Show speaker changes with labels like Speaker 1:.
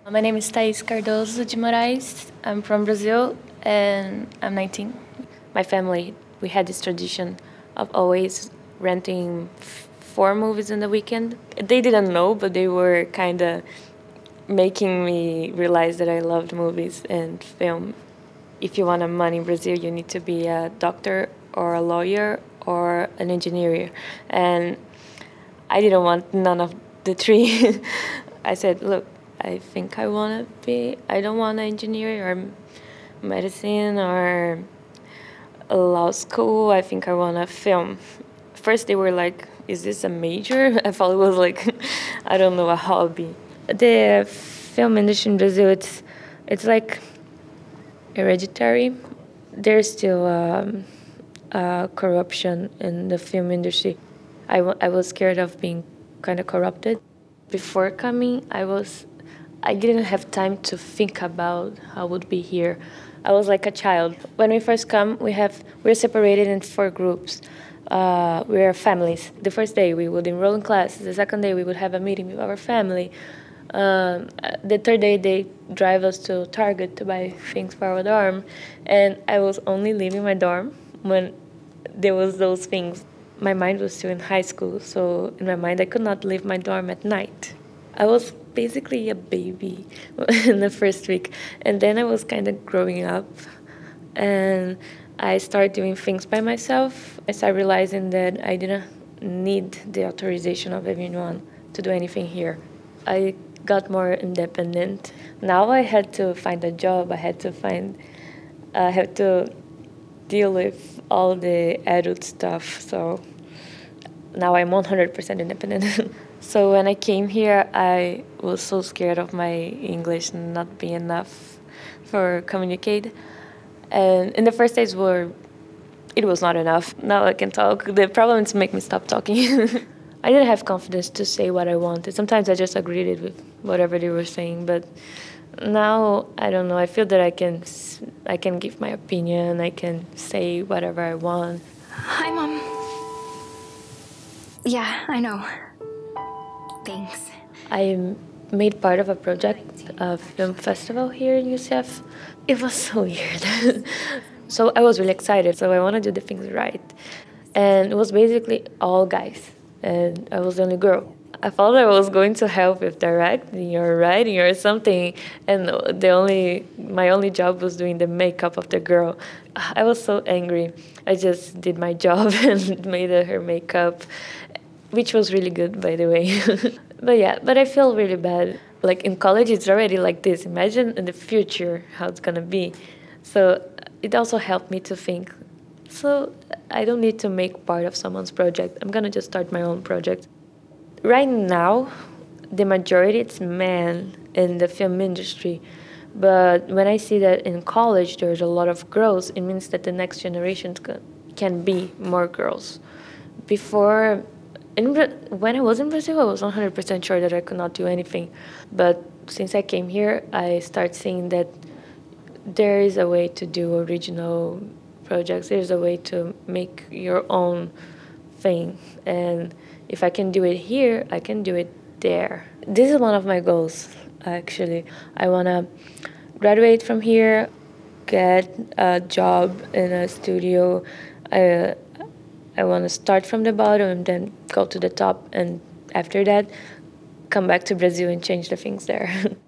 Speaker 1: My name is Thais Cardoso de Moraes. I'm from Brazil and I'm 19. My family, we had this tradition of always renting 4 movies in the weekend. They didn't know, but they were kind of making me realize that I loved movies and film. If you want money in Brazil, you need to be a doctor or a lawyer or an engineer. And I didn't want none of the three. I said, look, I think I don't want an engineer or medicine or a law school. I think I want to film. First, they were like, is this a major? I thought it was like, I don't know, a hobby. The film industry in Brazil, it's like hereditary. There's still corruption in the film industry. I was scared of being kind of corrupted. Before coming, I didn't have time to think about how I would be here. I was like a child. When we first come, we're separated in 4 groups. We are families. The first day we would enroll in classes. The second day we would have a meeting with our family. The third day they drive us to Target to buy things for our dorm, and I was only leaving my dorm when there was those things. My mind was still in high school, so in my mind I could not leave my dorm at night. I was basically a baby in the first week, and then I was kind of growing up, and I started doing things by myself. I started realizing that I didn't need the authorization of everyone to do anything here. I got more independent. Now I had to find a job. I had to deal with all the adult stuff. So now I'm 100% independent. So when I came here, I was so scared of my English not being enough for communicate. And in the first days it was not enough. Now I can talk. The problem is to make me stop talking. I didn't have confidence to say what I wanted. Sometimes I just agreed with whatever they were saying, but now I don't know. I feel that I can give my opinion. I can say whatever I want.
Speaker 2: Hi, Mom. Yeah, I know. Thanks.
Speaker 1: I made part of a project, a film festival here in UCF. It was so weird. So I was really excited. So I want to do the things right. And it was basically all guys. And I was the only girl. I thought I was going to help with directing or writing or something, and my only job was doing the makeup of the girl. I was so angry. I just did my job and made her makeup, which was really good, by the way. But I feel really bad. Like in college, it's already like this. Imagine in the future how it's gonna be. So it also helped me to think. So I don't need to make part of someone's project. I'm gonna just start my own project. Right now, the majority it's men in the film industry. But when I see that in college there's a lot of girls, it means that the next generation can be more girls. Before, when I was in Brazil, I was 100% sure that I could not do anything. But since I came here, I start seeing that there is a way to do original projects. There's a way to make your own thing. And if I can do it here, I can do it there. This is one of my goals, actually. I want to graduate from here, get a job in a studio. I want to start from the bottom and then go to the top. And after that, come back to Brazil and change the things there.